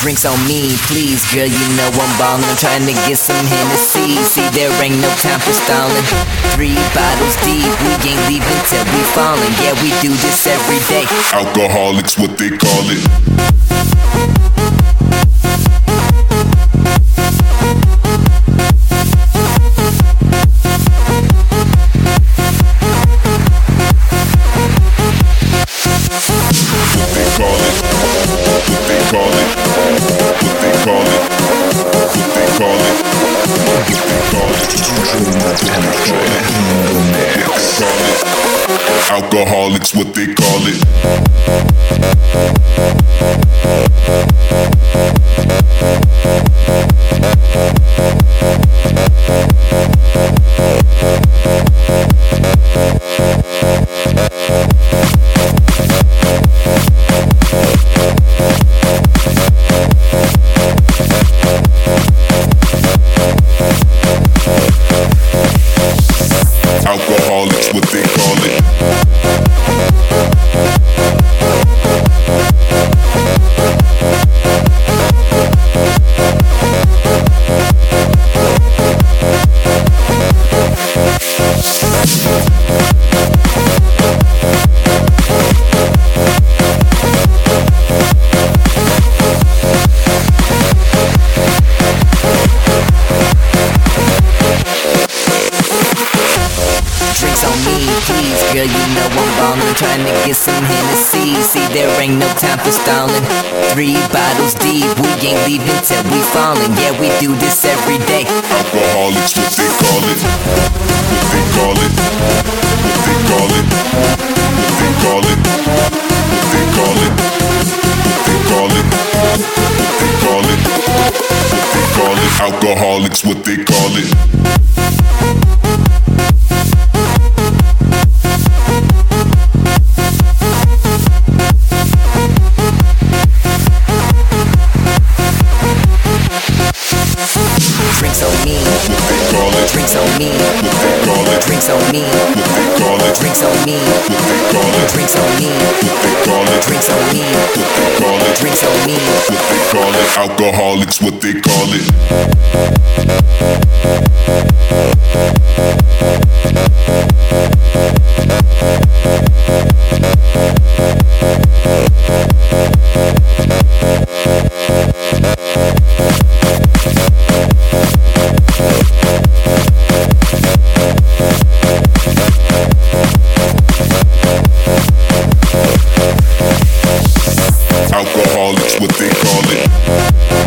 Drinks on me, please, girl, you know I'm ballin'. I'm trying to get some Hennessy. See, there ain't no time for stalling. 3 bottles deep, we ain't leaving till we fallin'. Yeah, we do this every day. Alcoholics, what they call it. Alcoholics, what they call it. Alcoholics, what they call it. Please, girl, you know I'm ballin'. Trying to get some Hennessy. See, there ain't no time for stalling. 3 bottles deep, we ain't leaving till we fallin'. Yeah, we do this every day. Alcoholics, what they call it. What they call it. What they call it. What they call it. What they call it. What they call it. What they call it. What they call it. Alcoholics, what they call it. Drinks on me, what they call it. Drinks on me, what they call it. Drinks on me, what they call it. Drinks on me, what they call it. Drinks on me, what they call it. Drinks on me, what they call it. Drinks on me, what they call it. Alcoholics, what they call it. Alcoholics, what they call it.